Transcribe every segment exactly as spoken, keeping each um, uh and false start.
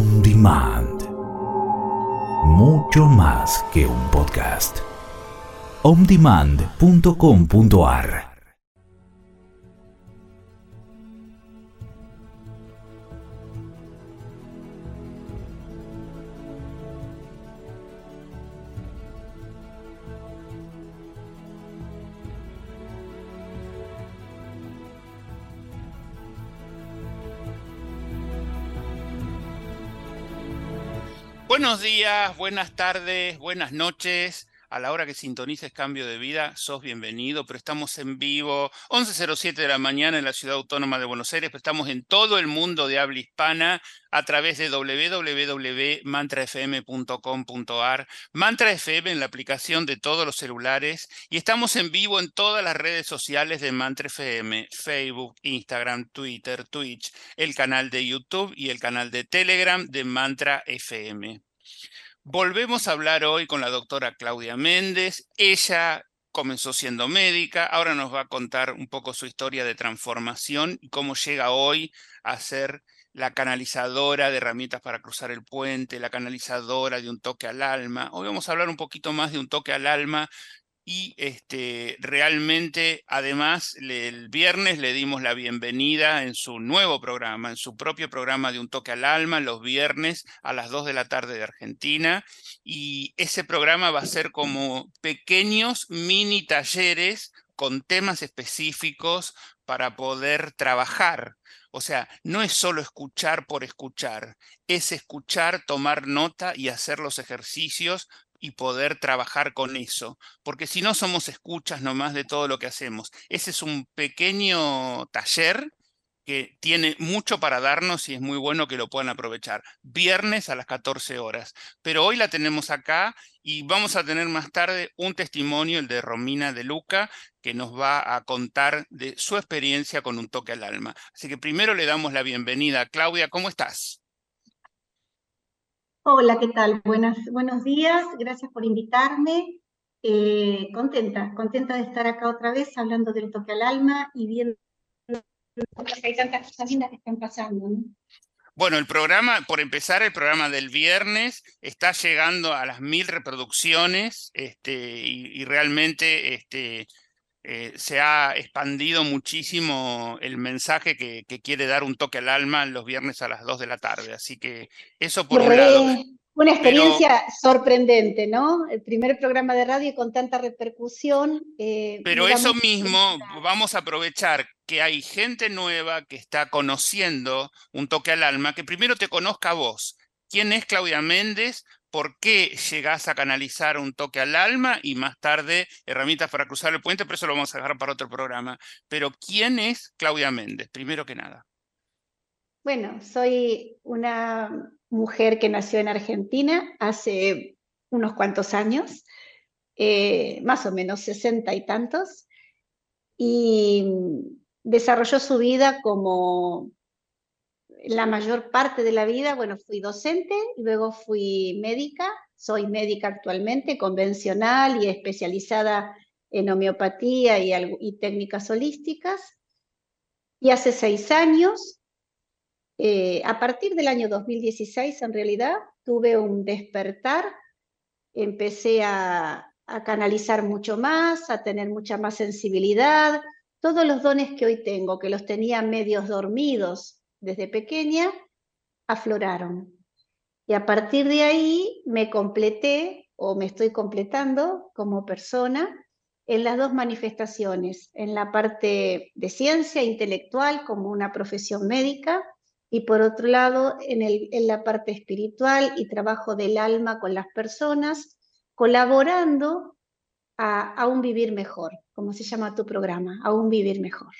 On Demand. Mucho más que un podcast. on demand punto com punto a r. Buenos días, buenas tardes, buenas noches. A la hora que sintonices Cambio de Vida, sos bienvenido, pero estamos en vivo, once cero siete de la mañana en la Ciudad Autónoma de Buenos Aires, pero estamos en todo el mundo de habla hispana a través de doble u doble u doble u punto mantra f m punto com punto a r, Mantra F M en la aplicación de todos los celulares, y estamos en vivo en todas las redes sociales de Mantra F M, Facebook, Instagram, Twitter, Twitch, el canal de YouTube y el canal de Telegram de Mantra F M. Volvemos a hablar hoy con la doctora Claudia Méndez. Ella comenzó siendo médica, ahora nos va a contar un poco su historia de transformación y cómo llega hoy a ser la canalizadora de herramientas para cruzar el puente, la canalizadora de un toque al alma. Hoy vamos a hablar un poquito más de un toque al alma. Y este, realmente, además, le, el viernes le dimos la bienvenida en su nuevo programa, en su propio programa de Un Toque al Alma, los viernes a las dos de la tarde de Argentina. Y ese programa va a ser como pequeños mini talleres con temas específicos para poder trabajar. O sea, no es solo escuchar por escuchar, es escuchar, tomar nota y hacer los ejercicios y poder trabajar con eso, porque si no somos escuchas nomás de todo lo que hacemos. Ese es un pequeño taller que tiene mucho para darnos y es muy bueno que lo puedan aprovechar. Viernes a las catorce horas. Pero hoy la tenemos acá y vamos a tener más tarde un testimonio, el de Romina de Luca, que nos va a contar de su experiencia con un toque al alma. Así que primero le damos la bienvenida. Claudia, ¿cómo estás? Hola, ¿qué tal? Buenas, buenos días, gracias por invitarme. Eh, contenta, contenta de estar acá otra vez hablando del toque al alma y viendo que hay tantas cosas lindas que están pasando, ¿no? Bueno, el programa, por empezar, el programa del viernes está llegando a las mil reproducciones este, y, y realmente este, eh, se ha expandido muchísimo el mensaje que, que quiere dar un toque al alma los viernes a las dos de la tarde. Así que eso por un lado. Re, una Pero, experiencia sorprendente, ¿no? El primer programa de radio con tanta repercusión, eh, me pero da eso mucha mismo, felicidad. vamos a aprovechar que hay gente nueva que está conociendo un toque al alma, que primero te conozca a vos. ¿Quién es Claudia Méndez? ¿Por qué llegás a canalizar un toque al alma? Y más tarde, herramientas para cruzar el puente, pero eso lo vamos a dejar para otro programa. Pero ¿quién es Claudia Méndez? Primero que nada. Bueno, soy una mujer que nació en Argentina hace unos cuantos años, eh, más o menos sesenta y tantos, y desarrolló su vida como la mayor parte de la vida. Bueno, fui docente, luego fui médica, soy médica actualmente, convencional y especializada en homeopatía y, y técnicas holísticas, y hace seis años, eh, a partir del año dos mil dieciséis en realidad, tuve un despertar, empecé a, a canalizar mucho más, a tener mucha más sensibilidad, todos los dones que hoy tengo, que los tenía medios dormidos desde pequeña, afloraron. Y a partir de ahí me completé o me estoy completando como persona en las dos manifestaciones, en la parte de ciencia intelectual como una profesión médica y por otro lado en, el, en la parte espiritual y trabajo del alma con las personas, colaborando a, a un vivir mejor, como se llama tu programa, a un vivir mejor.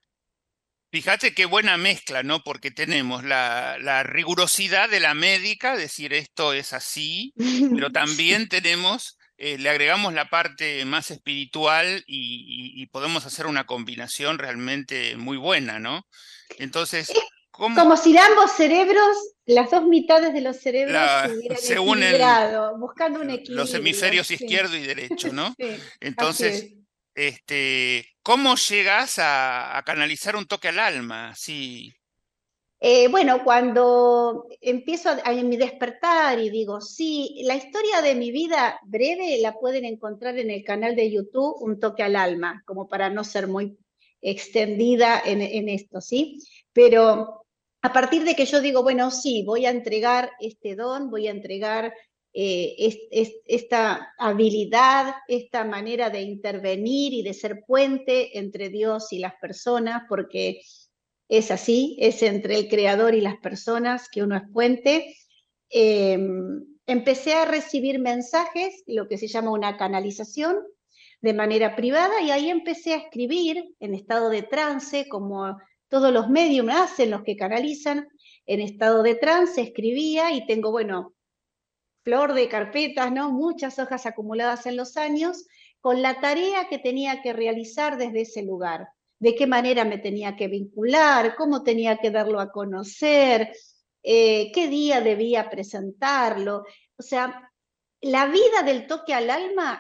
Fíjate qué buena mezcla, ¿no? Porque tenemos la, la rigurosidad de la médica, decir esto es así, pero también tenemos, eh, le agregamos la parte más espiritual y, y- y podemos hacer una combinación realmente muy buena, ¿no? Entonces, Es ¿cómo como si ambos cerebros, las dos mitades de los cerebros se la, hubieran se unen equilibrado, buscando un los equilibrio. hemisferios Sí, izquierdo y derecho, ¿no? sí, así Entonces, es. este, ¿cómo llegas a, a canalizar un toque al alma? Sí. Eh, bueno, cuando empiezo a, a mi despertar y digo, sí, la historia de mi vida breve la pueden encontrar en el canal de YouTube, Un Toque al Alma, como para no ser muy extendida en, en esto, ¿sí? Pero a partir de que yo digo, bueno, sí, voy a entregar este don, voy a entregar eh, es, es, esta habilidad, esta manera de intervenir y de ser puente entre Dios y las personas, porque es así, es entre el creador y las personas que uno es puente. Eh, Empecé a recibir mensajes, lo que se llama una canalización, de manera privada, y ahí empecé a escribir en estado de trance, como todos los medios hacen, los que canalizan, en estado de trance, escribía y tengo, bueno, flor de carpetas, ¿no? Muchas hojas acumuladas en los años, con la tarea que tenía que realizar desde ese lugar, de qué manera me tenía que vincular, cómo tenía que darlo a conocer, eh, qué día debía presentarlo. O sea, la vida del toque al alma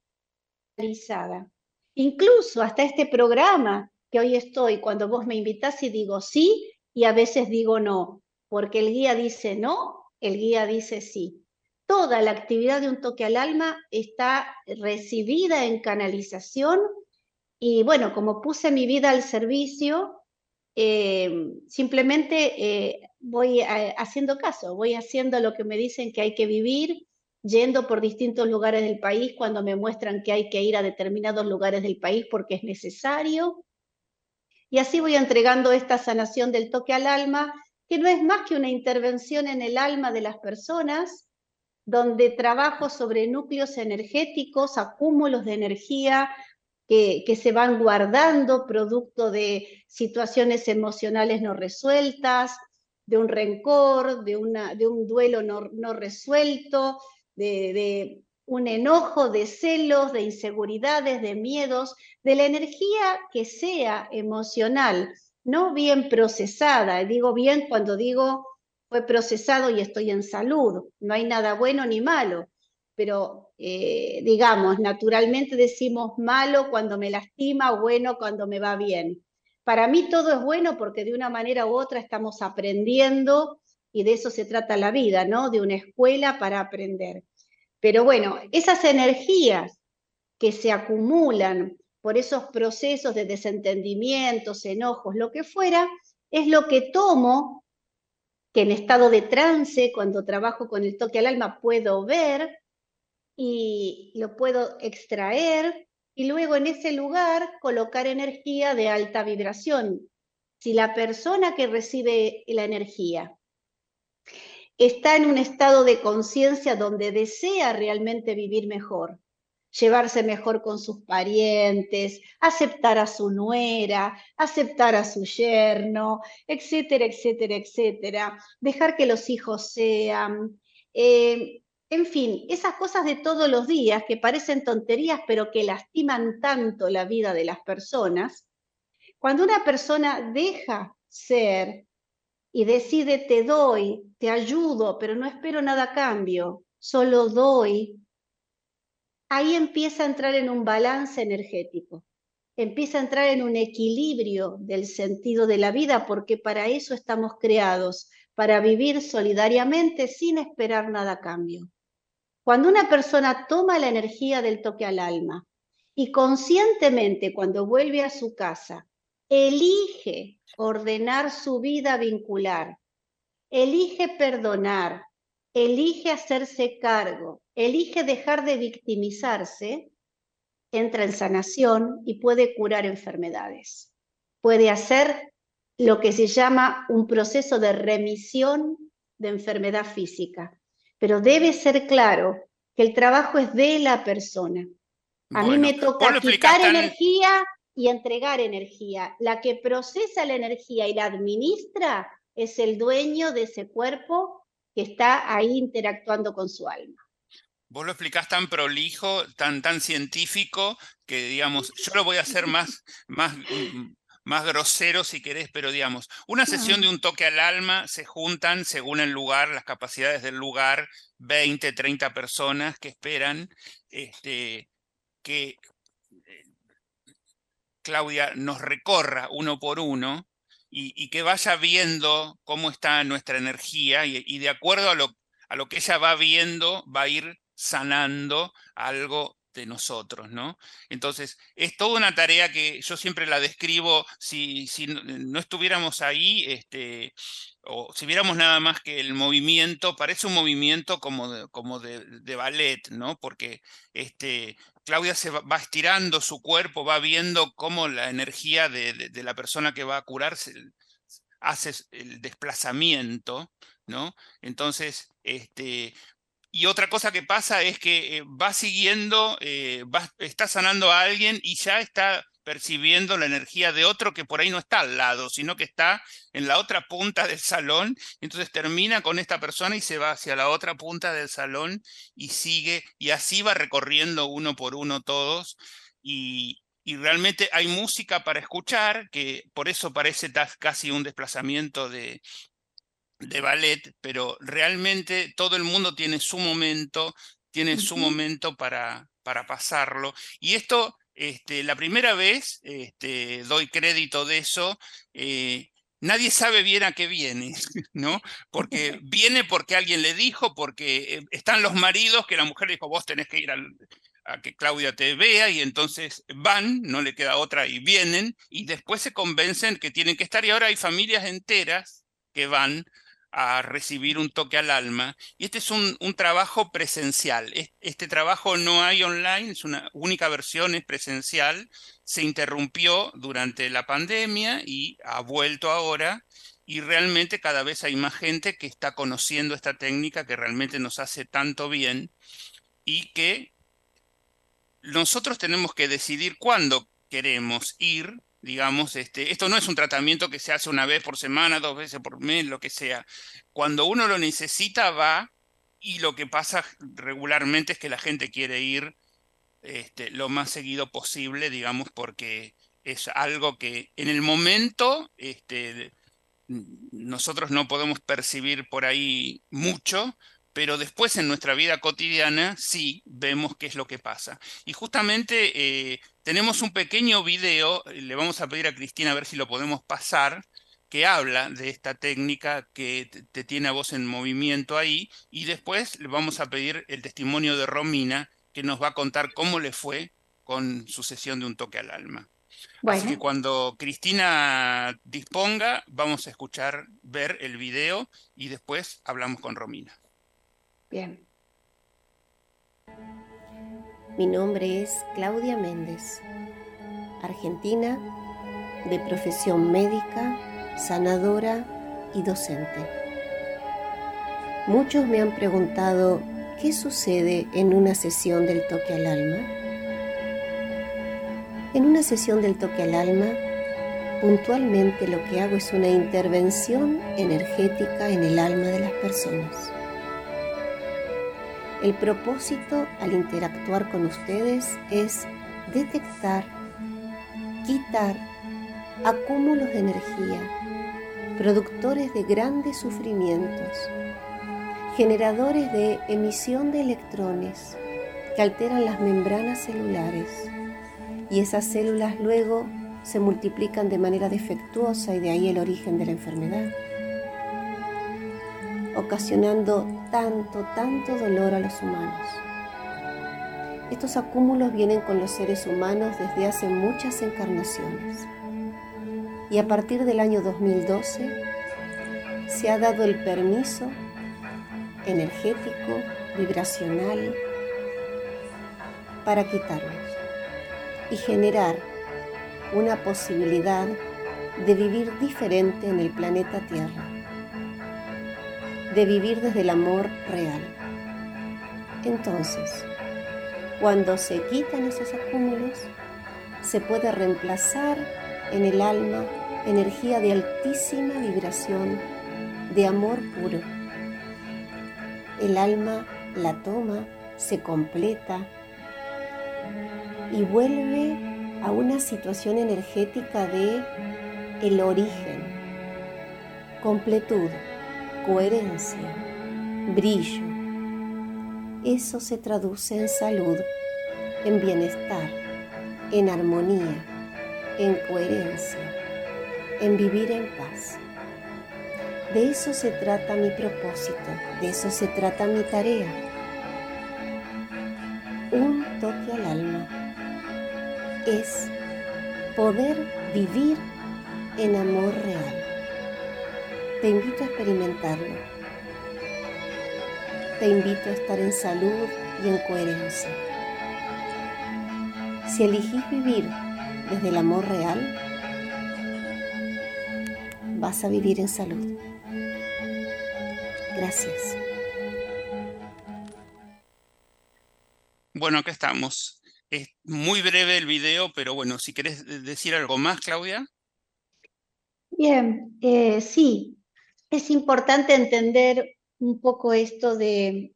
realizada. Incluso hasta este programa que hoy estoy, cuando vos me invitás y digo sí, y a veces digo no, porque el guía dice no, el guía dice sí. Toda la actividad de Un Toque al Alma está recibida en canalización y bueno, como puse mi vida al servicio, eh, simplemente eh, voy a, haciendo caso, voy haciendo lo que me dicen que hay que vivir, yendo por distintos lugares del país cuando me muestran que hay que ir a determinados lugares del país porque es necesario. Y así voy entregando esta sanación del toque al alma, que no es más que una intervención en el alma de las personas, donde trabajo sobre núcleos energéticos, acúmulos de energía que, que se van guardando producto de situaciones emocionales no resueltas, de un rencor, de, una, de un duelo no, no resuelto, de, de un enojo, de celos, de inseguridades, de miedos, de la energía que sea emocional, no bien procesada. Digo bien cuando digo fue procesado y estoy en salud, no hay nada bueno ni malo, pero eh, digamos, naturalmente decimos malo cuando me lastima, bueno cuando me va bien. Para mí todo es bueno porque de una manera u otra estamos aprendiendo y de eso se trata la vida, ¿no? De una escuela para aprender. Pero bueno, esas energías que se acumulan por esos procesos de desentendimientos, enojos, lo que fuera, es lo que tomo, que en estado de trance, cuando trabajo con el toque al alma, puedo ver y lo puedo extraer y luego en ese lugar colocar energía de alta vibración. Si la persona que recibe la energía está en un estado de conciencia donde desea realmente vivir mejor, llevarse mejor con sus parientes, aceptar a su nuera, aceptar a su yerno, etcétera, etcétera, etcétera, dejar que los hijos sean, eh, en fin, esas cosas de todos los días que parecen tonterías pero que lastiman tanto la vida de las personas. Cuando una persona deja ser y decide te doy, te ayudo, pero no espero nada a cambio, solo doy, ahí empieza a entrar en un balance energético, empieza a entrar en un equilibrio del sentido de la vida, porque para eso estamos creados, para vivir solidariamente sin esperar nada a cambio. Cuando una persona toma la energía del toque al alma y conscientemente cuando vuelve a su casa, elige ordenar su vida vincular, elige perdonar, elige hacerse cargo, elige dejar de victimizarse, entra en sanación y puede curar enfermedades. Puede hacer lo que se llama un proceso de remisión de enfermedad física. Pero debe ser claro que el trabajo es de la persona. A mí Bueno, me vos lo toca explicás quitar tan, energía y entregar energía. La que procesa la energía y la administra es el dueño de ese cuerpo que está ahí interactuando con su alma. vos lo explicás tan prolijo, tan, tan científico, que digamos, yo lo voy a hacer más, más, mm, más grosero si querés, pero digamos, una sesión de Ah, un toque al alma se juntan según el lugar, las capacidades del lugar, veinte, treinta personas que esperan este, que eh, Claudia nos recorra uno por uno y, y que vaya viendo cómo está nuestra energía y, y de acuerdo a lo, a lo que ella va viendo, va a ir sanando algo de nosotros, ¿no? Entonces, es toda una tarea que yo siempre la describo, si, si no, no estuviéramos ahí, este, o si viéramos nada más que el movimiento, parece un movimiento como de, como de, de ballet, ¿no? Porque este, Claudia se va, va estirando su cuerpo, va viendo cómo la energía de, de, de la persona que va a curarse hace el desplazamiento, ¿no? Entonces, este, y otra cosa que pasa es que eh, va siguiendo, eh, va, está sanando a alguien y ya está percibiendo la energía de otro que por ahí no está al lado, sino que está en la otra punta del salón. Entonces termina con esta persona y se va hacia la otra punta del salón y sigue, y así va recorriendo uno por uno todos. Y, y realmente hay música para escuchar, que por eso parece casi un desplazamiento de de ballet, pero realmente todo el mundo tiene su momento, tiene su Ujú. momento para, para pasarlo. Y esto, este, la primera vez, este, doy crédito de eso, eh, nadie sabe bien a qué viene, ¿no? Porque viene porque alguien le dijo, porque eh, están los maridos que la mujer le dijo, vos tenés que ir al, a que Claudia te vea, y entonces van, no le queda otra, y vienen, y después se convencen que tienen que estar, y ahora hay familias enteras que van a recibir un toque al alma. Y este es un, un trabajo presencial. Este trabajo no hay online, es una única versión, es presencial. Se interrumpió durante la pandemia y ha vuelto ahora. Y realmente cada vez hay más gente que está conociendo esta técnica que realmente nos hace tanto bien y que nosotros tenemos que decidir cuándo queremos ir. Digamos, este, esto no es un tratamiento que se hace una vez por semana, dos veces por mes, lo que sea. Cuando uno lo necesita, va, y lo que pasa regularmente es que la gente quiere ir este, lo más seguido posible, digamos, porque es algo que en el momento este, nosotros no podemos percibir por ahí mucho, pero después en nuestra vida cotidiana sí vemos qué es lo que pasa. Y justamente eh, tenemos un pequeño video, le vamos a pedir a Cristina a ver si lo podemos pasar, que habla de esta técnica que te, te tiene a vos en movimiento ahí, y después le vamos a pedir el testimonio de Romina, que nos va a contar cómo le fue con su sesión de un toque al alma. Así que Bueno, cuando Cristina disponga, vamos a escuchar, ver el video y después hablamos con Romina. bien. Mi nombre es Claudia Méndez, argentina, de profesión médica, sanadora y docente. Muchos me han preguntado qué sucede en una sesión del toque al alma. En una sesión del toque al alma, puntualmente lo que hago es una intervención energética en el alma de las personas. El propósito al interactuar con ustedes es detectar, quitar acúmulos de energía, productores de grandes sufrimientos, generadores de emisión de electrones que alteran las membranas celulares, y esas células luego se multiplican de manera defectuosa y de ahí el origen de la enfermedad, ocasionando tanto, tanto dolor a los humanos. Estos acúmulos vienen con los seres humanos desde hace muchas encarnaciones, y a partir del año dos mil doce se ha dado el permiso energético, vibracional, para quitarlos y generar una posibilidad de vivir diferente en el planeta Tierra, de vivir desde el amor real. Entonces, cuando se quitan esos acúmulos, se puede reemplazar en el alma energía de altísima vibración, de amor puro. El alma la toma, se completa y vuelve a una situación energética de el origen, completud, coherencia, brillo. Eso se traduce en salud, en bienestar, en armonía, en coherencia, en vivir en paz. De eso se trata mi propósito, de eso se trata mi tarea. Un toque al alma es poder vivir en amor real. Te invito a experimentarlo. Te invito a estar en salud y en coherencia. Si elegís vivir desde el amor real, vas a vivir en salud. Gracias. Bueno, acá estamos. Es muy breve el video, pero bueno, si querés decir algo más, Claudia. Bien, eh, sí, es importante entender un poco esto de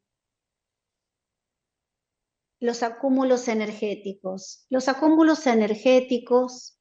los acúmulos energéticos. Los acúmulos energéticos,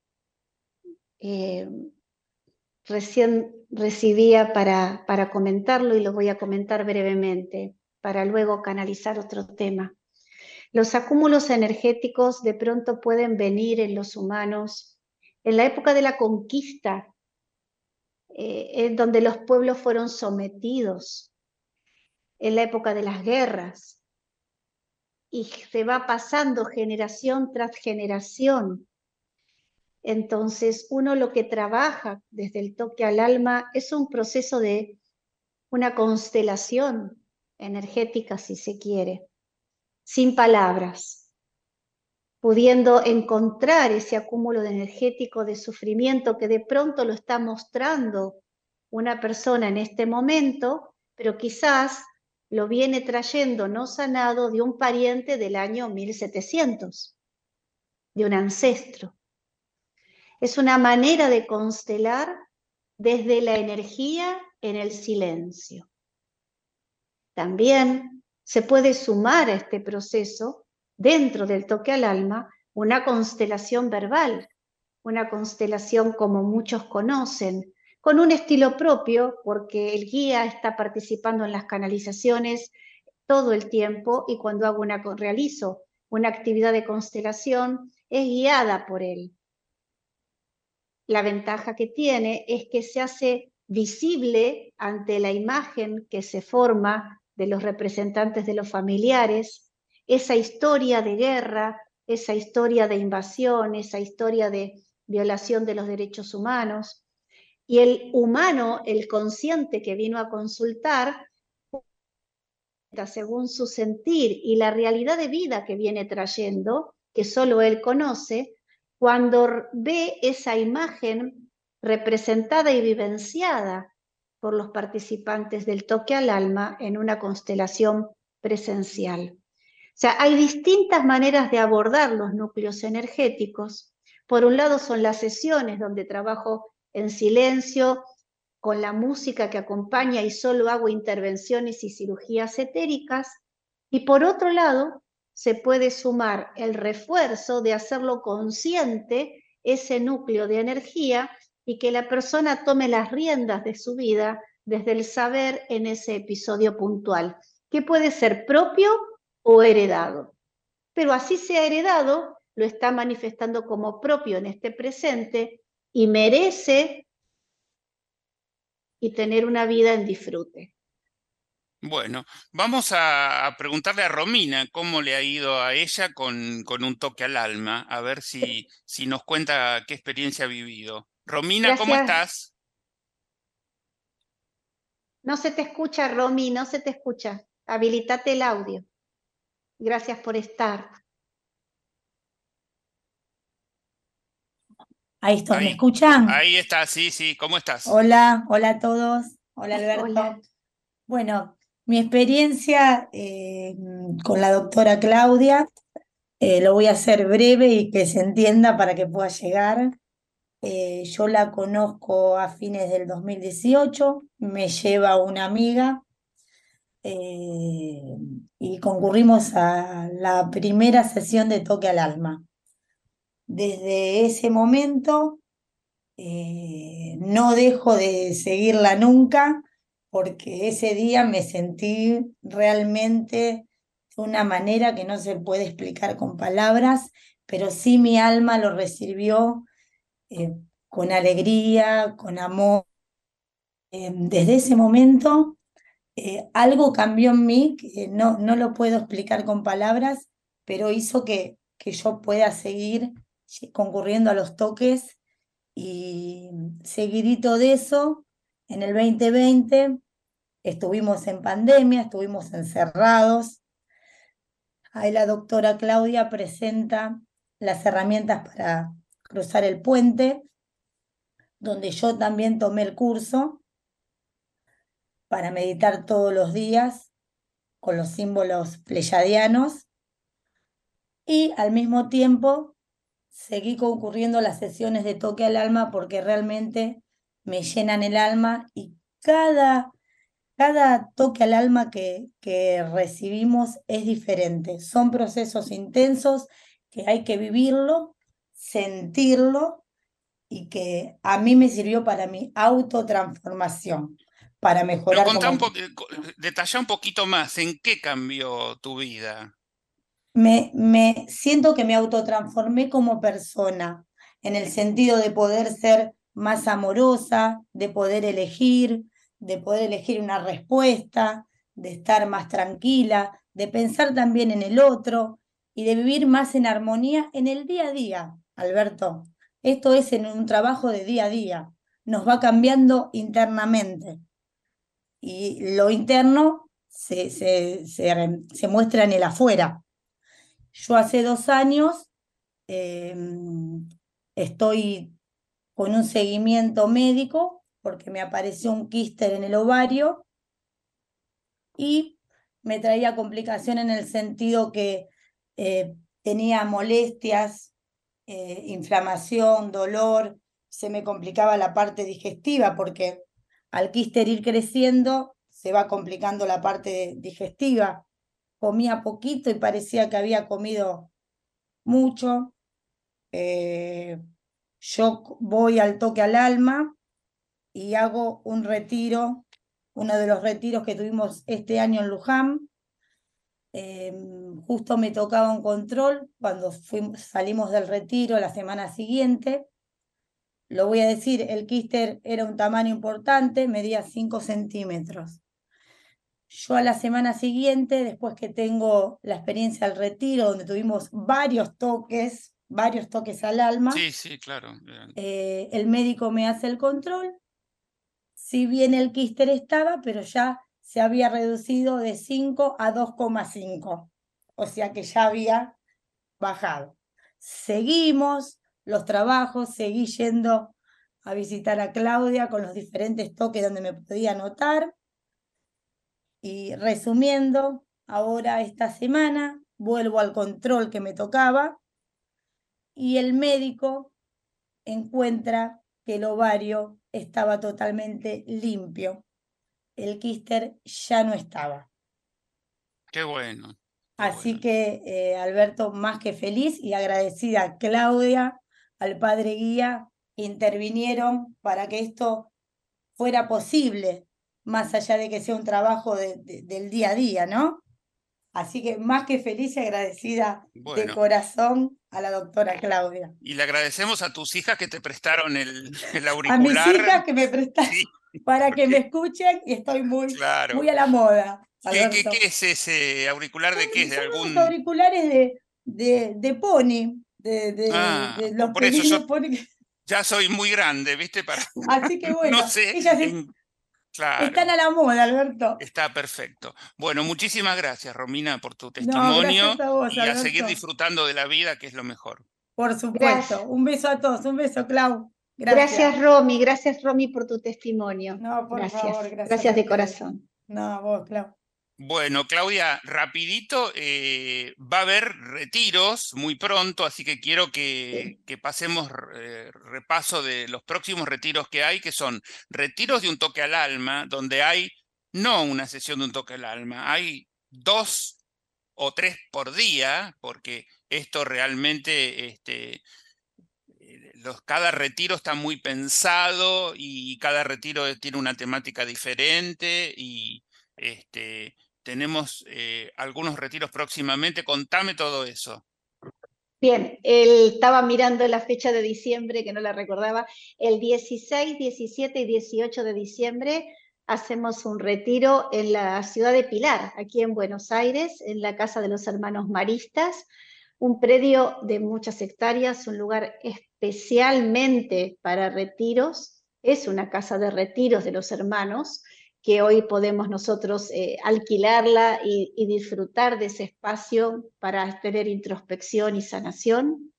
eh, recién recibía para, para comentarlo y lo voy a comentar brevemente, para luego canalizar otro tema. Los acúmulos energéticos de pronto pueden venir en los humanos en la época de la conquista, eh, en donde los pueblos fueron sometidos, en la época de las guerras, y se va pasando generación tras generación. Entonces, uno lo que trabaja desde el toque al alma es un proceso de una constelación energética, si se quiere, sin palabras, pudiendo encontrar ese acúmulo de energético de sufrimiento que de pronto lo está mostrando una persona en este momento, pero quizás lo viene trayendo no sanado de un pariente del año mil setecientos, de un ancestro. Es una manera de constelar desde la energía en el silencio. También se puede sumar a este proceso, dentro del toque al alma, una constelación verbal, una constelación como muchos conocen, con un estilo propio, porque el guía está participando en las canalizaciones todo el tiempo y cuando hago una, realizo una actividad de constelación, es guiada por él. La ventaja que tiene es que se hace visible ante la imagen que se forma de los representantes de los familiares, esa historia de guerra, esa historia de invasión, esa historia de violación de los derechos humanos. Y el humano, el consciente que vino a consultar, según su sentir y la realidad de vida que viene trayendo, que solo él conoce, cuando ve esa imagen representada y vivenciada por los participantes del toque al alma en una constelación presencial. O sea, hay distintas maneras de abordar los núcleos energéticos. Por un lado son las sesiones donde trabajo en silencio, con la música que acompaña y solo hago intervenciones y cirugías etéricas. Y por otro lado, se puede sumar el refuerzo de hacerlo consciente ese núcleo de energía y que la persona tome las riendas de su vida desde el saber en ese episodio puntual, que puede ser propio o heredado. Pero así sea heredado, lo está manifestando como propio en este presente y merece y tener una vida en disfrute. Bueno, vamos a, a preguntarle a Romina cómo le ha ido a ella con, con un toque al alma, a ver si, si nos cuenta qué experiencia ha vivido. Romina, Gracias. ¿cómo estás? No se te escucha, Romy, no se te escucha. Habilitate el audio. Gracias por estar. Ahí estoy, Ahí, ¿me escuchan? Ahí está, sí, sí, ¿cómo estás? Hola, hola a todos. Hola Alberto. Hola. Bueno, mi experiencia eh, con la doctora Claudia, eh, lo voy a hacer breve y que se entienda para que pueda llegar. Eh, yo la conozco a fines del dos mil dieciocho, me lleva una amiga eh, y concurrimos a la primera sesión de toque al alma. Desde ese momento eh, no dejo de seguirla nunca, porque ese día me sentí realmente de una manera que no se puede explicar con palabras, pero sí mi alma lo recibió eh, con alegría, con amor. Eh, desde ese momento eh, algo cambió en mí, que no, no lo puedo explicar con palabras, pero hizo que, que yo pueda seguir concurriendo a los toques y seguidito de eso, en el veinte veinte estuvimos en pandemia, estuvimos encerrados. Ahí la doctora Claudia presenta las herramientas para cruzar el puente, donde yo también tomé el curso para meditar todos los días con los símbolos pleyadianos y al mismo tiempo seguí concurriendo a las sesiones de toque al alma porque realmente me llenan el alma y cada, cada toque al alma que, que recibimos es diferente. Son procesos intensos que hay que vivirlo, sentirlo y que a mí me sirvió para mi autotransformación, para Pero mejorar contá un como... po- eh, co- detallá un poquito más, ¿en qué cambió tu vida? Me, me siento que me autotransformé como persona, en el sentido de poder ser más amorosa, de poder elegir, de poder elegir una respuesta, de estar más tranquila, de pensar también en el otro y de vivir más en armonía en el día a día, Alberto. Esto es en un trabajo de día a día, nos va cambiando internamente y lo interno se, se, se, se muestra en el afuera. Yo hace dos años eh, estoy con un seguimiento médico porque me apareció un quíster en el ovario y me traía complicación en el sentido que eh, tenía molestias, eh, inflamación, dolor, se me complicaba la parte digestiva porque al quíster ir creciendo se va complicando la parte digestiva. Comía poquito y parecía que había comido mucho. Eh, yo voy al toque al alma y hago un retiro, uno de los retiros que tuvimos este año en Luján. Eh, justo me tocaba un control cuando fuimos, salimos del retiro la semana siguiente. Lo voy a decir, el quíster era un tamaño importante, medía cinco centímetros. Yo a la semana siguiente, después que tengo la experiencia del retiro, donde tuvimos varios toques, varios toques al alma, Sí, sí, claro. eh, el médico me hace el control, si bien el quíster estaba, pero ya se había reducido de cinco a dos coma cinco, o sea que ya había bajado. Seguimos los trabajos, seguí yendo a visitar a Claudia con los diferentes toques donde me podía anotar. Y resumiendo, ahora esta semana vuelvo al control que me tocaba y el médico encuentra que el ovario estaba totalmente limpio. El quíster ya no estaba. Qué bueno. Qué Así bueno. que, eh, Alberto, más que feliz y agradecida a Claudia, al padre guía, intervinieron para que esto fuera posible, más allá de que sea un trabajo de, de, del día a día, ¿no? Así que más que feliz y agradecida de Bueno, corazón a la doctora Claudia. y le agradecemos a tus hijas que te prestaron el, el A mis auricular. hijas que me prestaron Sí, para que me porque, escuchen y estoy muy, claro. muy a la moda, ¿Qué, qué, Alberto. qué es ese auricular de qué? Son, ¿Es de son unos algún...? auriculares de, de, de pony, de, de, Ah, de por, los por eso yo pelitos pony. ya soy muy grande, ¿viste? Para... Así que No bueno, sé. ellas es- En... Claro, están a la moda, Alberto. está perfecto. Bueno, muchísimas gracias, Romina, por tu No, testimonio gracias a vos, y a seguir Alberto. disfrutando de la vida, que es lo mejor. Por Gracias. supuesto. Un beso a todos, un beso, Clau. Gracias. Gracias, Romy. Gracias, Romy, por tu testimonio. No, por favor, Gracias. gracias a Gracias de ustedes. corazón. No, a vos, Clau. Bueno, Claudia, rapidito, eh, va a haber retiros muy pronto, así que quiero que, Sí. que pasemos eh, repaso de los próximos retiros que hay, que son retiros de un toque al alma, donde hay no una sesión de un toque al alma, hay dos o tres por día, porque esto realmente, este, eh, los, cada retiro está muy pensado y cada retiro tiene una temática diferente y este, tenemos eh, algunos retiros próximamente. Contame todo eso. Bien, él estaba mirando la fecha de diciembre, que no la recordaba. El dieciséis, diecisiete y dieciocho de diciembre hacemos un retiro en la ciudad de Pilar, aquí en Buenos Aires, en la Casa de los Hermanos Maristas, un predio de muchas hectáreas, un lugar especialmente para retiros. Es una casa de retiros de los hermanos, que hoy podemos nosotros eh, alquilarla y, y disfrutar de ese espacio para tener introspección y sanación.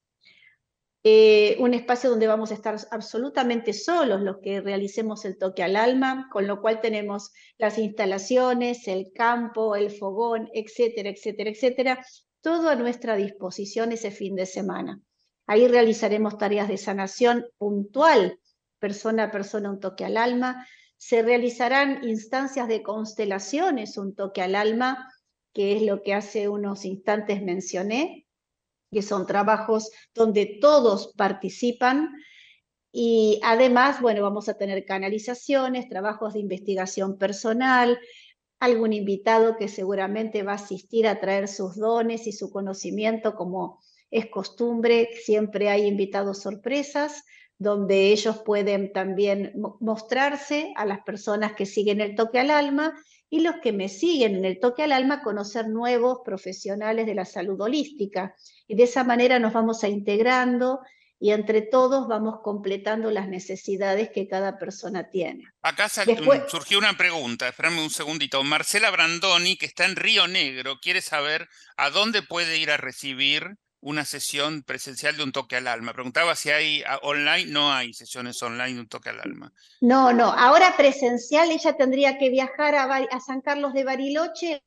Eh, un espacio donde vamos a estar absolutamente solos los que realicemos el toque al alma, con lo cual tenemos las instalaciones, el campo, el fogón, etcétera, etcétera, etcétera, todo a nuestra disposición ese fin de semana. Ahí realizaremos tareas de sanación puntual, persona a persona, un toque al alma. Se realizarán instancias de constelaciones, un toque al alma, que es lo que hace unos instantes mencioné, que son trabajos donde todos participan. Y además, bueno, vamos a tener canalizaciones, trabajos de investigación personal, algún invitado que seguramente va a asistir a traer sus dones y su conocimiento, como es costumbre. Siempre hay invitados sorpresas, donde ellos pueden también mostrarse a las personas que siguen el toque al alma, y los que me siguen en el toque al alma, conocer nuevos profesionales de la salud holística. Y de esa manera nos vamos a integrando y entre todos vamos completando las necesidades que cada persona tiene. Acá Después, surgió una pregunta, espérame un segundito. Marcela Brandoni, que está en Río Negro, quiere saber a dónde puede ir a recibir una sesión presencial de un toque al alma. Preguntaba si hay online. No hay sesiones online de un toque al alma. No, no, ahora presencial ella tendría que viajar a, a San Carlos de Bariloche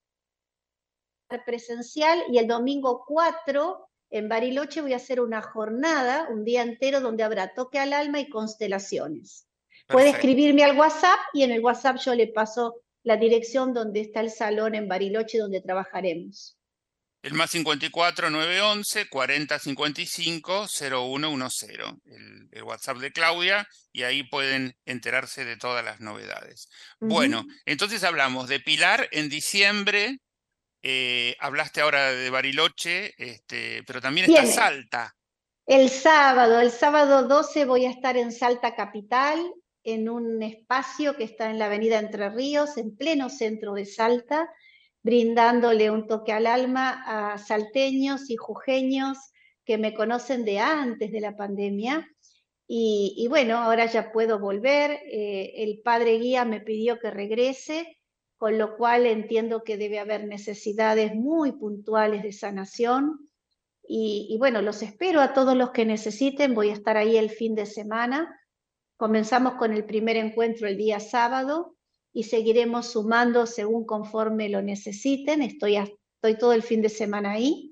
presencial, y el domingo cuatro en Bariloche voy a hacer una jornada, un día entero, donde habrá toque al alma y constelaciones. Perfecto. Puede escribirme al WhatsApp y en el WhatsApp yo le paso la dirección donde está el salón en Bariloche donde trabajaremos. El más cincuenta y cuatro, nueve once, cuarenta cincuenta y cinco, cero uno diez, el, el WhatsApp de Claudia, y ahí pueden enterarse de todas las novedades. Uh-huh. Bueno, entonces hablamos de Pilar en diciembre, eh, hablaste ahora de Bariloche, este, pero también está Bien, Salta. El sábado, el sábado doce voy a estar en Salta Capital, en un espacio que está en la avenida Entre Ríos, en pleno centro de Salta, brindándole un toque al alma a salteños y jujeños que me conocen de antes de la pandemia. Y, y bueno, ahora ya puedo volver. Eh, el padre guía me pidió que regrese, con lo cual entiendo que debe haber necesidades muy puntuales de sanación. Y, y bueno, los espero a todos los que necesiten. Voy a estar ahí el fin de semana. Comenzamos con el primer encuentro el día sábado y seguiremos sumando según conforme lo necesiten. Estoy, a, estoy todo el fin de semana ahí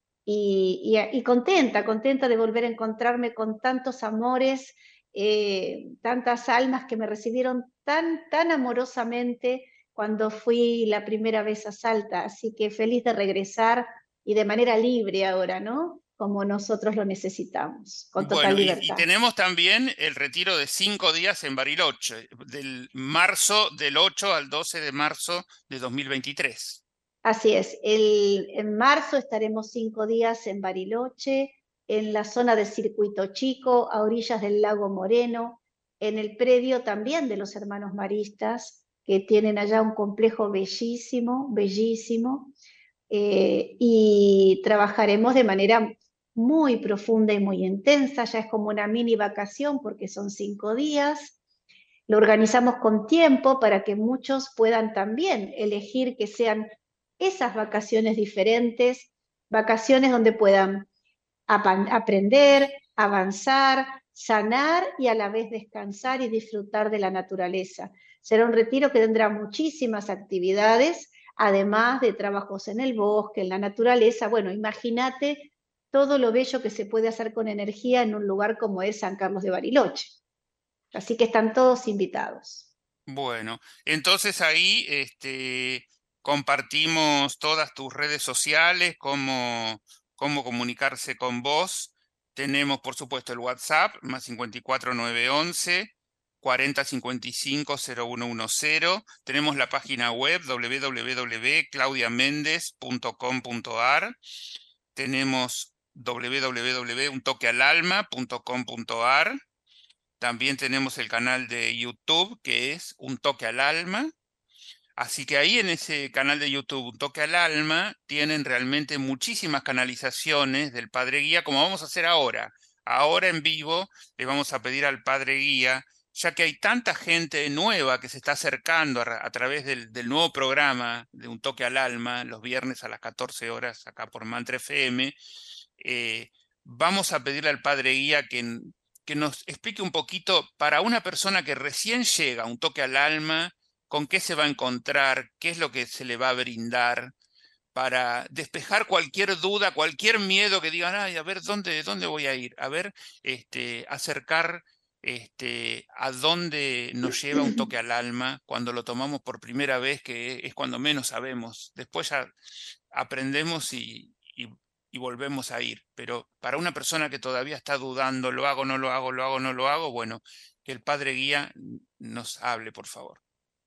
y, y, y contenta, contenta de volver a encontrarme con tantos amores, eh, tantas almas que me recibieron tan, tan amorosamente cuando fui la primera vez a Salta. Así que feliz de regresar y de manera libre ahora, ¿no? Como nosotros lo necesitamos, con total bueno, libertad. Y, y tenemos también el retiro de cinco días en Bariloche, del marzo, del ocho al doce de marzo de dos mil veintitrés. Así es, el, en marzo estaremos cinco días en Bariloche, en la zona del Circuito Chico, a orillas del lago Moreno, en el predio también de los Hermanos Maristas, que tienen allá un complejo bellísimo, bellísimo, eh, y trabajaremos de manera muy profunda y muy intensa. Ya es como una mini vacación porque son cinco días. Lo organizamos con tiempo para que muchos puedan también elegir que sean esas vacaciones diferentes, vacaciones donde puedan ap- aprender, avanzar, sanar y a la vez descansar y disfrutar de la naturaleza. Será un retiro que tendrá muchísimas actividades, además de trabajos en el bosque, en la naturaleza. Bueno, imagínate todo lo bello que se puede hacer con energía en un lugar como es San Carlos de Bariloche. Así que están todos invitados. Bueno, entonces ahí este, compartimos todas tus redes sociales, cómo, cómo comunicarse con vos. Tenemos, por supuesto, el WhatsApp, más cincuenta y cuatro, nueve once, cuarenta cincuenta y cinco, cero uno diez. Tenemos la página web w w w punto claudia mendez punto com punto a r. Tenemos w w w punto un toque al alma punto com punto a r. También tenemos el canal de YouTube, que es Un Toque al Alma. Así que ahí en ese canal de YouTube, Un Toque al Alma, tienen realmente muchísimas canalizaciones del Padre Guía, como vamos a hacer ahora. Ahora en vivo le vamos a pedir al Padre Guía, ya que hay tanta gente nueva que se está acercando a, a través del, del nuevo programa de Un Toque al Alma, los viernes a las catorce horas, acá por Mantra F M, eh, vamos a pedirle al Padre Guía que, que nos explique un poquito para una persona que recién llega a Un Toque al Alma, con qué se va a encontrar, qué es lo que se le va a brindar, para despejar cualquier duda, cualquier miedo que digan, ay, a ver, ¿dónde, dónde voy a ir? A ver, este, acercar este, a dónde nos lleva Un Toque al Alma cuando lo tomamos por primera vez, que es cuando menos sabemos. Después ya aprendemos y, y, y volvemos a ir. Pero para una persona que todavía está dudando, lo hago, no lo hago, lo hago, no lo hago, bueno, que el Padre Guía nos hable, por favor.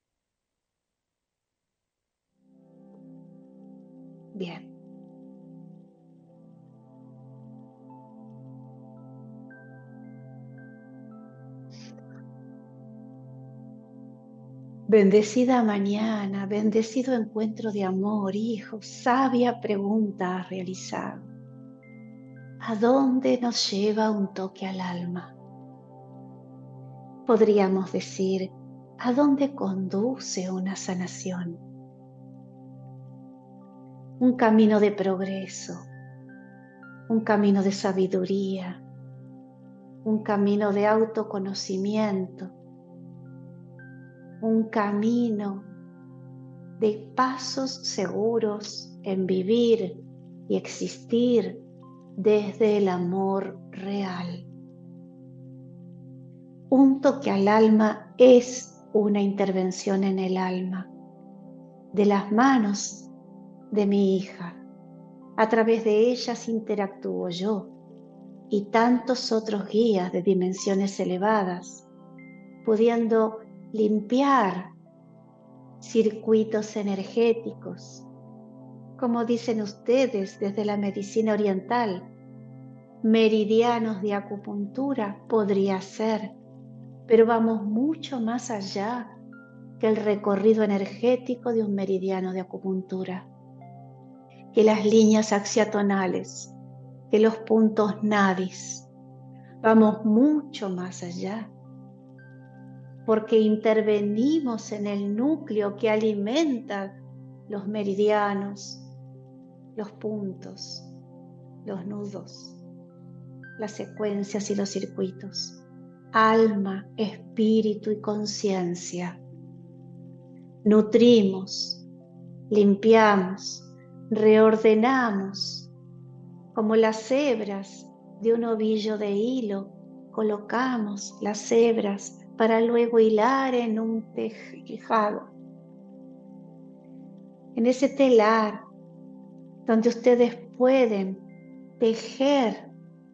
Bien. Bendecida mañana, bendecido encuentro de amor, hijo, sabia pregunta has realizado. ¿A dónde nos lleva un toque al alma? Podríamos decir, ¿a dónde conduce una sanación? Un camino de progreso, un camino de sabiduría, un camino de autoconocimiento, un camino de pasos seguros en vivir y existir desde el amor real. Un toque al alma es una intervención en el alma, de las manos de mi hija. A través de ellas interactúo yo y tantos otros guías de dimensiones elevadas, pudiendo limpiar circuitos energéticos, como dicen ustedes desde la medicina oriental, meridianos de acupuntura podría ser, pero vamos mucho más allá que el recorrido energético de un meridiano de acupuntura, que las líneas axiatonales, que los puntos nadis. Vamos mucho más allá, porque intervenimos en el núcleo que alimenta los meridianos, los puntos, los nudos, las secuencias y los circuitos. Alma, espíritu y conciencia. Nutrimos, limpiamos, reordenamos, como las hebras de un ovillo de hilo, colocamos las hebras para luego hilar en un tejado. En ese telar, donde ustedes pueden tejer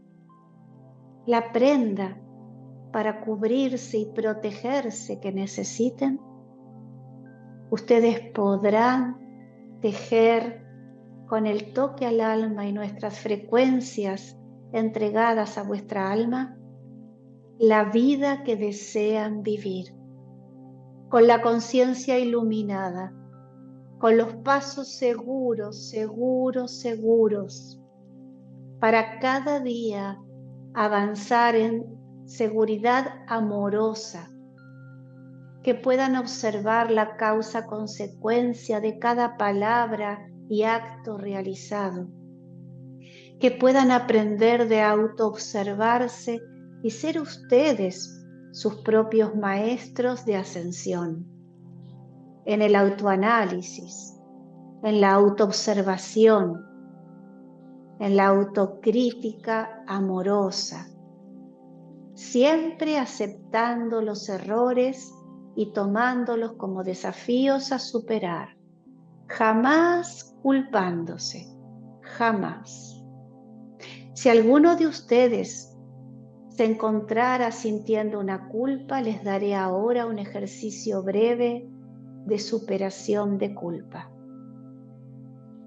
la prenda para cubrirse y protegerse que necesiten, ustedes podrán tejer con el toque al alma y nuestras frecuencias entregadas a vuestra alma la vida que desean vivir, con la conciencia iluminada, con los pasos seguros, seguros, seguros, para cada día avanzar en seguridad amorosa, que puedan observar la causa-consecuencia de cada palabra y acto realizado, que puedan aprender de autoobservarse y ser ustedes sus propios maestros de ascensión, en el autoanálisis, en la autoobservación, en la autocrítica amorosa, siempre aceptando los errores y tomándolos como desafíos a superar, jamás culpándose, jamás. Si alguno de ustedes se encontrara sintiendo una culpa, les daré ahora un ejercicio breve de superación de culpa.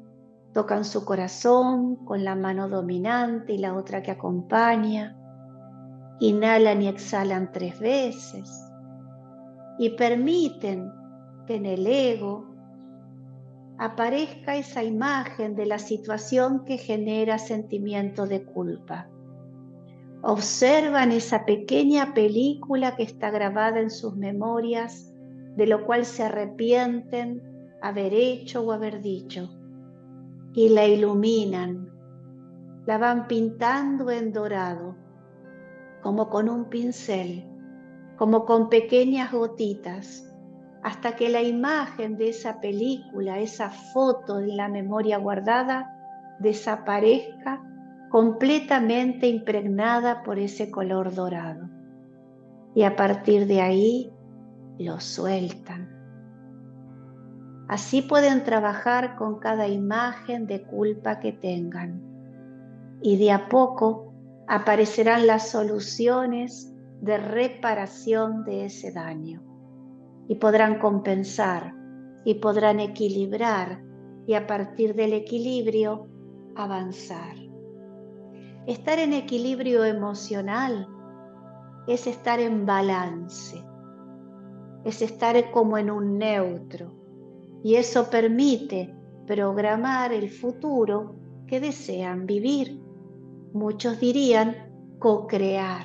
Tocan su corazón con la mano dominante y la otra que acompaña. Inhalan y exhalan tres veces. Y permiten que en el ego aparezca esa imagen de la situación que genera sentimiento de culpa. Observan esa pequeña película que está grabada en sus memorias, de lo cual se arrepienten haber hecho o haber dicho, y la iluminan, la van pintando en dorado, como con un pincel, como con pequeñas gotitas, hasta que la imagen de esa película, esa foto en la memoria guardada, desaparezca completamente impregnada por ese color dorado. Y a partir de ahí lo sueltan. Así pueden trabajar con cada imagen de culpa que tengan. Y de a poco aparecerán las soluciones de reparación de ese daño. Y podrán compensar, y podrán equilibrar, y a partir del equilibrio avanzar. Estar en equilibrio emocional es estar en balance, es estar como en un neutro, y eso permite programar el futuro que desean vivir. Muchos dirían co-crear.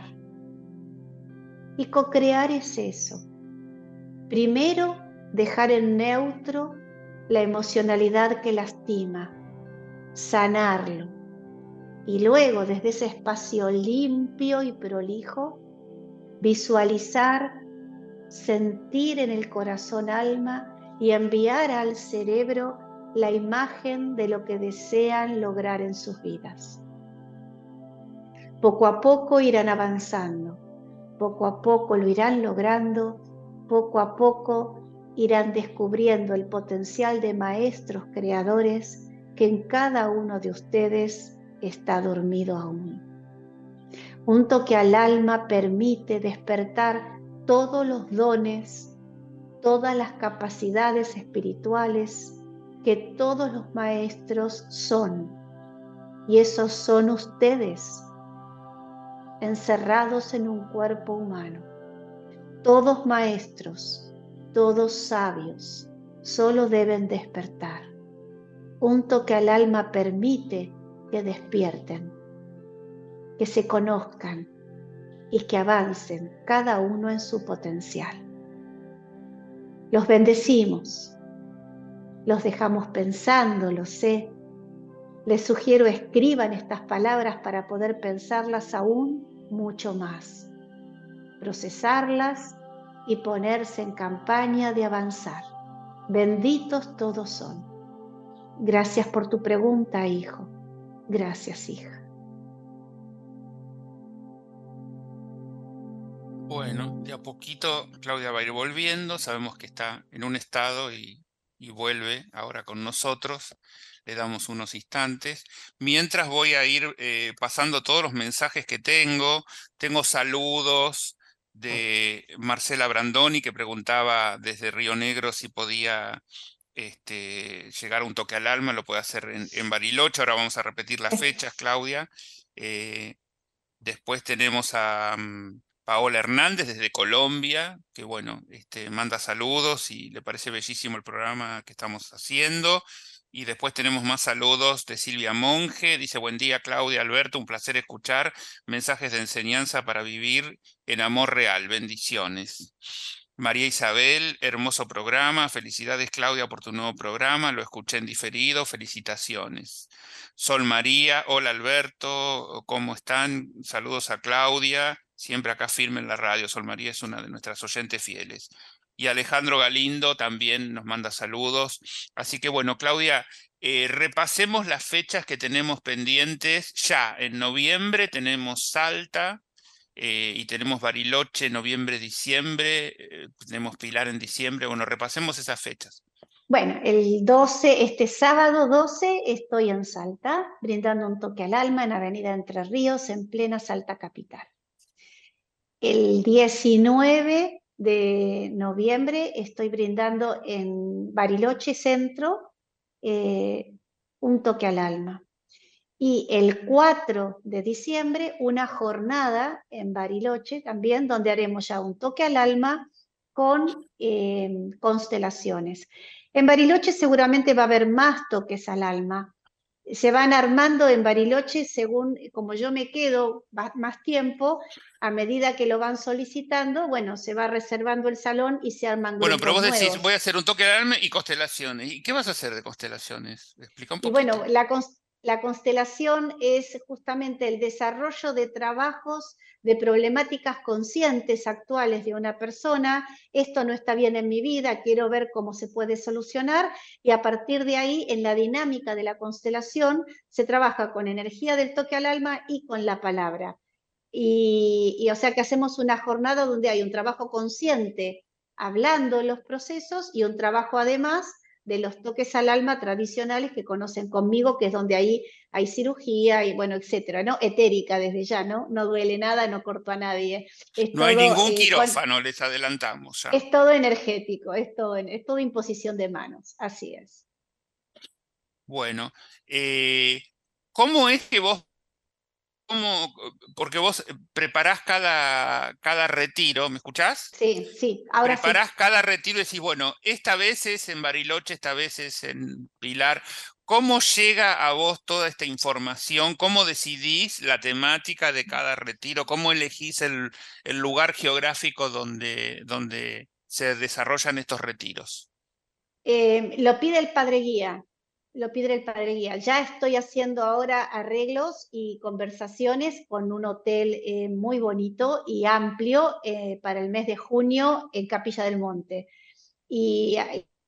Y co-crear es eso. Primero, dejar en neutro la emocionalidad que lastima, sanarlo. Y luego, desde ese espacio limpio y prolijo, visualizar, sentir en el corazón alma y enviar al cerebro la imagen de lo que desean lograr en sus vidas. Poco a poco irán avanzando, poco a poco lo irán logrando, poco a poco irán descubriendo el potencial de maestros creadores que en cada uno de ustedes está dormido aún. Un toque al alma permite despertar todos los dones, todas las capacidades espirituales que todos los maestros son. Y esos son ustedes, encerrados en un cuerpo humano. Todos maestros, todos sabios, solo deben despertar. Un toque al alma permite que despierten, que se conozcan y que avancen cada uno en su potencial. Los bendecimos, los dejamos pensando, lo sé. Les sugiero escriban estas palabras para poder pensarlas aún mucho más, procesarlas y ponerse en campaña de avanzar. Benditos todos son. Gracias por tu pregunta, hijo. Gracias, hija. Bueno, de a poquito Claudia va a ir volviendo, sabemos que está en un estado y, y vuelve ahora con nosotros, le damos unos instantes. Mientras voy a ir eh, pasando todos los mensajes que tengo, tengo saludos de Marcela Brandoni que preguntaba desde Río Negro si podía este, llegar a un toque al alma, lo puede hacer en, en Bariloche, ahora vamos a repetir las fechas, Claudia. Eh, después tenemos a... Um, Paola Hernández desde Colombia, que bueno, este, manda saludos y le parece bellísimo el programa que estamos haciendo. Y después tenemos más saludos de Silvia Monge, dice: buen día Claudia, Alberto, un placer escuchar mensajes de enseñanza para vivir en amor real, bendiciones. María Isabel, hermoso programa, felicidades Claudia por tu nuevo programa, lo escuché en diferido, felicitaciones. Sol María, hola Alberto, ¿cómo están? Saludos a Claudia. Siempre acá firme en la radio. Sol María es una de nuestras oyentes fieles. Y Alejandro Galindo también nos manda saludos. Así que bueno, Claudia, eh, repasemos las fechas que tenemos pendientes. Ya en noviembre tenemos Salta eh, y tenemos Bariloche, noviembre, diciembre. Eh, tenemos Pilar en diciembre. Bueno, repasemos esas fechas. Bueno, el doce, este sábado doce, estoy en Salta, brindando un toque al alma en Avenida Entre Ríos, en plena Salta capital. El diecinueve de noviembre estoy brindando en Bariloche Centro eh, un toque al alma. Y el cuatro de diciembre, una jornada en Bariloche también, donde haremos ya un toque al alma con eh, constelaciones. En Bariloche seguramente va a haber más toques al alma. Se van armando en Bariloche según, como yo me quedo más tiempo, a medida que lo van solicitando, bueno, se va reservando el salón y se arman Bueno, pero grupos vos decís, nuevos. voy a hacer un toque al alma y constelaciones. ¿Y qué vas a hacer de constelaciones? Explica un Y poquito. bueno, la, la constelación es justamente el desarrollo de trabajos, de problemáticas conscientes actuales de una persona. Esto no está bien en mi vida, quiero ver cómo se puede solucionar, y a partir de ahí, en la dinámica de la constelación, se trabaja con energía del toque al alma y con la palabra. Y, y o sea que hacemos una jornada donde hay un trabajo consciente hablando los procesos y un trabajo además de los toques al alma tradicionales que conocen conmigo, que es donde ahí hay cirugía y bueno, etcétera, ¿no? Etérica desde ya, ¿no? No duele nada, no corto a nadie. Es No hay todo, ningún eh, quirófano, les adelantamos ya. es todo energético, es todo, es todo imposición de manos, así es. Bueno, eh, ¿cómo es que vos, cómo, porque vos preparás cada, cada retiro, ¿me escuchás? Sí, sí, ahora Preparás sí. cada retiro y decís, bueno, esta vez es en Bariloche, esta vez es en Pilar. ¿Cómo llega a vos toda esta información? ¿Cómo decidís la temática de cada retiro? ¿Cómo elegís el, el lugar geográfico donde, donde se desarrollan estos retiros? Eh, lo pide el padre guía, lo pide el padre guía. Ya estoy haciendo ahora arreglos y conversaciones con un hotel eh, muy bonito y amplio eh, para el mes de junio en Capilla del Monte. Y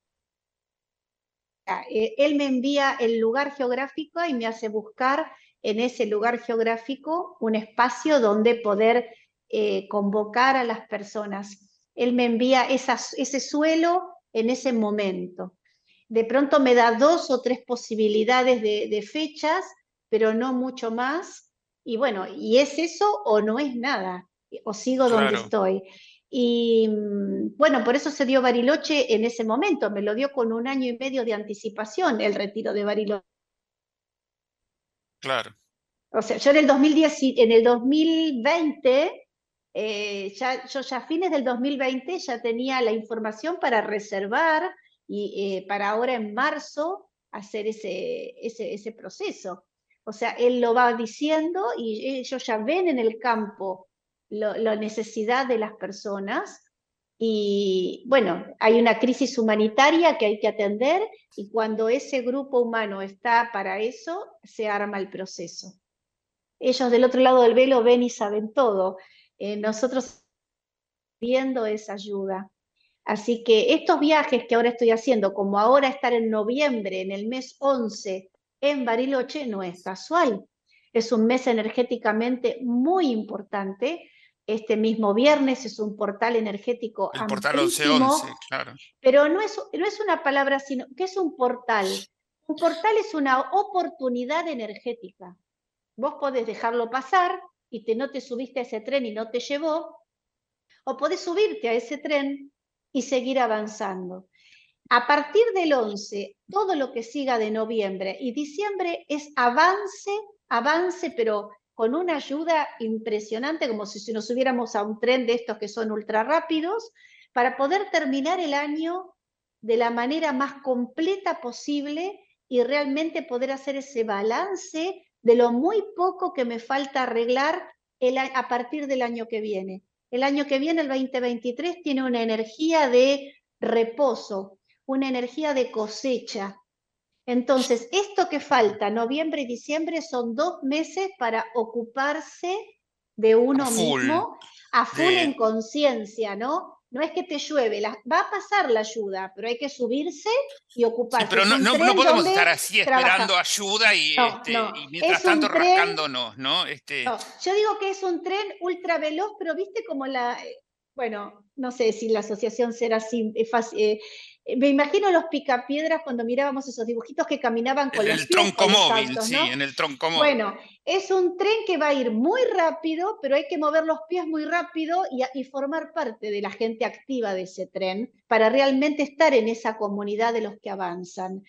eh, él me envía el lugar geográfico y me hace buscar en ese lugar geográfico un espacio donde poder eh, convocar a las personas. Él me envía esas, ese suelo en ese momento. De pronto me da dos o tres posibilidades de, de fechas, pero no mucho más. Y bueno, y es eso o no es nada, o sigo donde Claro. estoy. Y bueno, por eso se dio Bariloche en ese momento, me lo dio con un año y medio de anticipación el retiro de Bariloche. Claro. O sea, yo en el dos mil diez, en el dos mil veinte, eh, ya, yo ya a fines del dos mil veinte ya tenía la información para reservar y eh, para ahora en marzo hacer ese, ese, ese proceso. O sea, él lo va diciendo y ellos ya ven en el campo lo, la necesidad de las personas. Y bueno, hay una crisis humanitaria que hay que atender y cuando ese grupo humano está para eso, se arma el proceso. Ellos del otro lado del velo ven y saben todo. Eh, nosotros viendo esa ayuda. Así que estos viajes que ahora estoy haciendo, como ahora estar en noviembre, en el mes once, en Bariloche, no es casual. Es un mes energéticamente muy importante. Este mismo viernes es un portal energético El portal once once, amplísimo, claro. pero no es, no es una palabra, sino que es un portal. Un portal es una oportunidad energética. Vos podés dejarlo pasar y te, no te subiste a ese tren y no te llevó, o podés subirte a ese tren y seguir avanzando. A partir del once, todo lo que siga de noviembre y diciembre es avance, avance, pero con una ayuda impresionante, como si nos subiéramos a un tren de estos que son ultra rápidos, para poder terminar el año de la manera más completa posible y realmente poder hacer ese balance de lo muy poco que me falta arreglar el, a partir del año que viene. El año que viene, el veinte veintitrés, tiene una energía de reposo, una energía de cosecha. Entonces, esto que falta, noviembre y diciembre, son dos meses para ocuparse de uno A full, mismo, a full de... en conciencia, ¿no? No es que te llueve, la, va a pasar la ayuda, pero hay que subirse y ocuparse. Sí, pero es no, un no, tren no podemos donde estar así esperando trabaja. ayuda y, No, este, no, y mientras es tanto un tren, rascándonos, ¿no? Este... no, yo digo que es un tren ultra veloz, pero viste como la, bueno, no sé si la asociación será así, es fácil, eh, me imagino los picapiedras cuando mirábamos esos dibujitos que caminaban con En los el pies con los troncomóvil, autos, sí, ¿no? en el troncomóvil. Bueno, es un tren que va a ir muy rápido, pero hay que mover los pies muy rápido y, y formar parte de la gente activa de ese tren para realmente estar en esa comunidad de los que avanzan.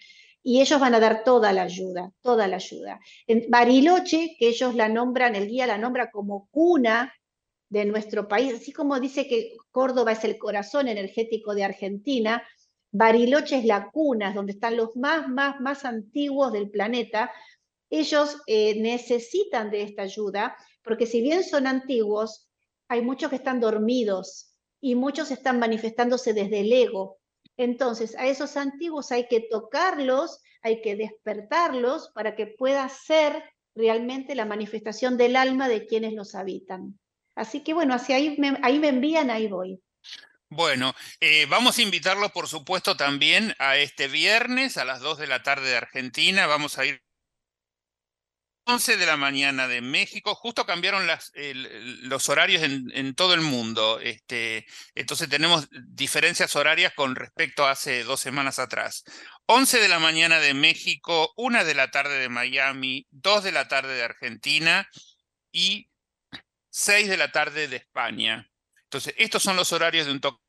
y ellos van a dar toda la ayuda, toda la ayuda. En Bariloche, que ellos la nombran, el guía la nombra como cuna de nuestro país, así como dice que Córdoba es el corazón energético de Argentina, Bariloche es la cuna, donde están los más, más, más antiguos del planeta. Ellos eh, necesitan de esta ayuda, porque si bien son antiguos, hay muchos que están dormidos y muchos están manifestándose desde el ego. Entonces, a esos antiguos hay que tocarlos, hay que despertarlos para que pueda ser realmente la manifestación del alma de quienes los habitan. Así que bueno, hacia ahí me, ahí me envían, ahí voy. Bueno, eh, vamos a invitarlos, por supuesto, también a este viernes a las dos de la tarde de Argentina. Vamos a ir once de la mañana de México. Justo cambiaron las, el, los horarios en, en todo el mundo. Este, entonces tenemos diferencias horarias con respecto a hace dos semanas atrás. once de la mañana de México, una de la tarde de Miami, dos de la tarde de Argentina y seis de la tarde de España. Entonces, estos son los horarios de un toque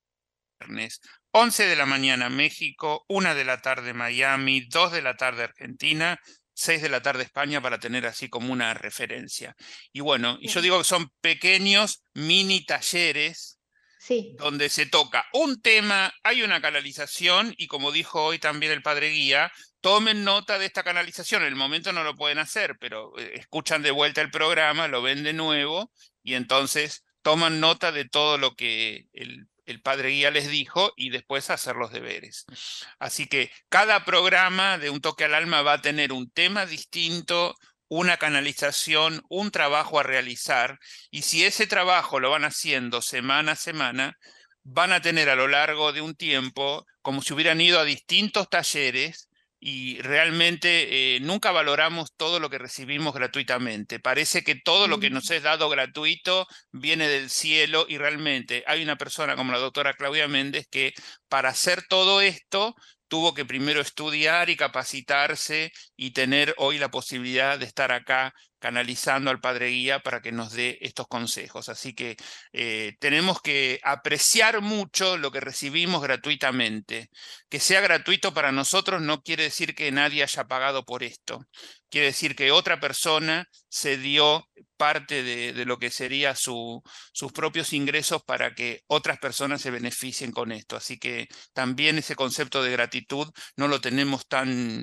viernes. once de la mañana México, una de la tarde Miami, dos de la tarde Argentina, seis de la tarde España, para tener así como una referencia. Y bueno, y yo digo que son pequeños mini talleres, sí, donde se toca un tema, hay una canalización, y como dijo hoy también el padre guía, tomen nota de esta canalización. En el momento no lo pueden hacer, pero escuchan de vuelta el programa, lo ven de nuevo, y entonces toman nota de todo lo que el, el padre guía les dijo y después hacer los deberes. Así que cada programa de Un Toque al Alma va a tener un tema distinto, una canalización, un trabajo a realizar, y si ese trabajo lo van haciendo semana a semana, van a tener a lo largo de un tiempo como si hubieran ido a distintos talleres. Y realmente eh, nunca valoramos todo lo que recibimos gratuitamente. Parece que todo lo que nos es dado gratuito viene del cielo, y realmente hay una persona como la doctora Claudia Méndez que para hacer todo esto tuvo que primero estudiar y capacitarse y tener hoy la posibilidad de estar acá canalizando al Padre Guía para que nos dé estos consejos. Así que eh, tenemos que apreciar mucho lo que recibimos gratuitamente. Que sea gratuito para nosotros no quiere decir que nadie haya pagado por esto. Quiere decir que otra persona se dio parte de, de lo que sería su, sus propios ingresos para que otras personas se beneficien con esto. Así que también ese concepto de gratitud no lo tenemos tan,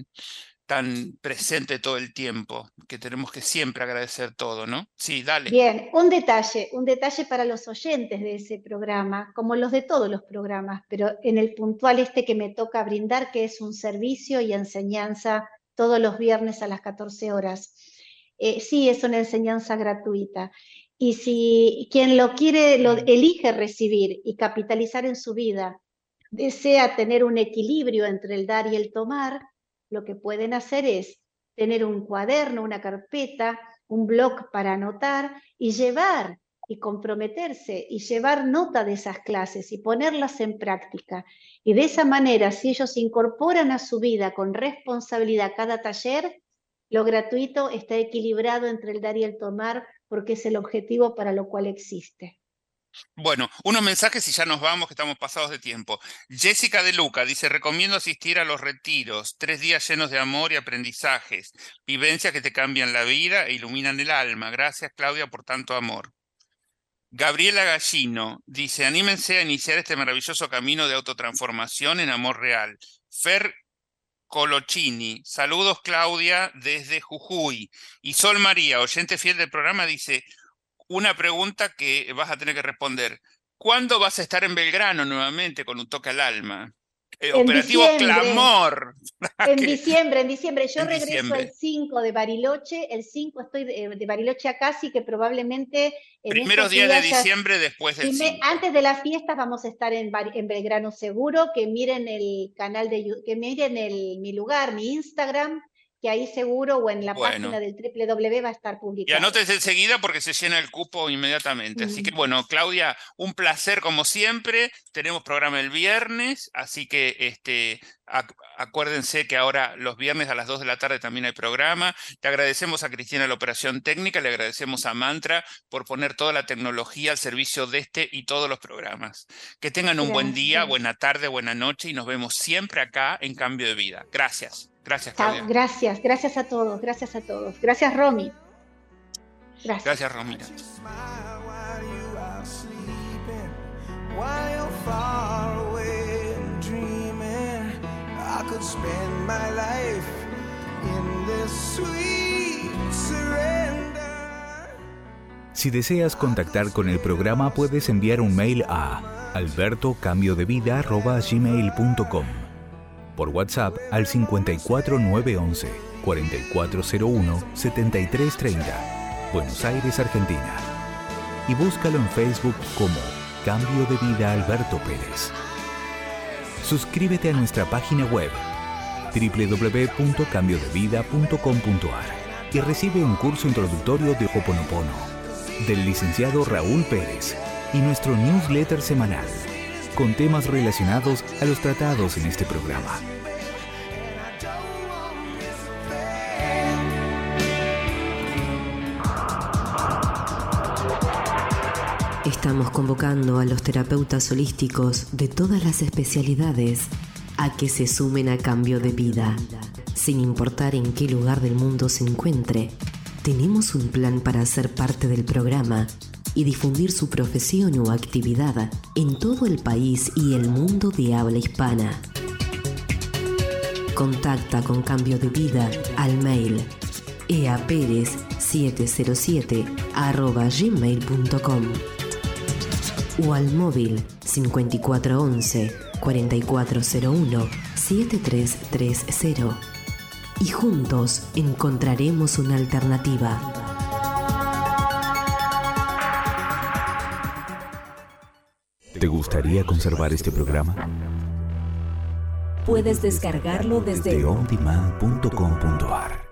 tan presente todo el tiempo, que tenemos que siempre agradecer todo, ¿no? Sí, dale. Bien, un detalle, un detalle para los oyentes de ese programa, como los de todos los programas, pero en el puntual este que me toca brindar, que es un servicio y enseñanza todos los viernes a las catorce horas. Eh, sí, es una enseñanza gratuita. Y si quien lo quiere, lo elige recibir y capitalizar en su vida, desea tener un equilibrio entre el dar y el tomar, lo que pueden hacer es tener un cuaderno, una carpeta, un blog para anotar y llevar y comprometerse y llevar nota de esas clases y ponerlas en práctica. Y de esa manera, si ellos incorporan a su vida con responsabilidad cada taller, lo gratuito está equilibrado entre el dar y el tomar, porque es el objetivo para lo cual existe. Bueno, unos mensajes y ya nos vamos, que estamos pasados de tiempo. Jessica de Luca dice, recomiendo asistir a los retiros, tres días llenos de amor y aprendizajes, vivencias que te cambian la vida e iluminan el alma. Gracias, Claudia, por tanto amor. Gabriela Gallino dice, anímense a iniciar este maravilloso camino de autotransformación en amor real. Fer Colochini, saludos Claudia desde Jujuy. Y Sol María, oyente fiel del programa, dice, una pregunta que vas a tener que responder. ¿Cuándo vas a estar en Belgrano nuevamente con Un Toque al Alma? Eh, operativo diciembre. Clamor. En que... diciembre, en diciembre. Yo en regreso diciembre. el cinco de Bariloche. El cinco estoy de, de Bariloche a casi que probablemente... En Primeros días, días de diciembre ya, después del cinco. Antes de las fiestas vamos a estar en, en Belgrano seguro. Que miren el canal de... Que miren el, mi lugar, mi Instagram. que ahí seguro o en la Bueno. página del doble u doble u doble u va a estar Y publicado. anotes enseguida porque se llena el cupo inmediatamente. Así que bueno, Claudia, un placer como siempre. Tenemos programa el viernes, así que este, ac acuérdense que ahora los viernes a las dos de la tarde también hay programa. Le agradecemos a Cristina la operación técnica, le agradecemos a Mantra por poner toda la tecnología al servicio de este y todos los programas. Que tengan un buen día, Gracias. buena tarde, buena noche y nos vemos siempre acá en Cambio de Vida. Gracias. Gracias, Chao, Claudia. gracias, gracias a todos, gracias a todos. Gracias, Romy. Gracias. Gracias, Romina. Si deseas contactar con el programa, puedes enviar un mail a alberto cambio de vida arroba gmail punto com, por WhatsApp al cincuenta y cuatro nueve once cuarenta y cuatro cero uno setenta y tres treinta, Buenos Aires, Argentina. Y búscalo en Facebook como Cambio de Vida Alberto Pérez. Suscríbete a nuestra página web doble u doble u doble u punto cambio de vida punto com punto a r y recibe un curso introductorio de Ho'oponopono del licenciado Raúl Pérez y nuestro newsletter semanal con temas relacionados a los tratados en este programa. Estamos convocando a los terapeutas holísticos de todas las especialidades a que se sumen a Cambio de Vida. Sin importar en qué lugar del mundo se encuentre, tenemos un plan para ser parte del programa y difundir su profesión o actividad en todo el país y el mundo de habla hispana. Contacta con Cambio de Vida al mail eaperez siete cero siete arroba gmail punto com o al móvil cincuenta y cuatro once cuarenta y cuatro cero uno setenta y tres treinta y juntos encontraremos una alternativa. ¿Te gustaría conservar este programa? Puedes descargarlo desde de on demand punto com punto a r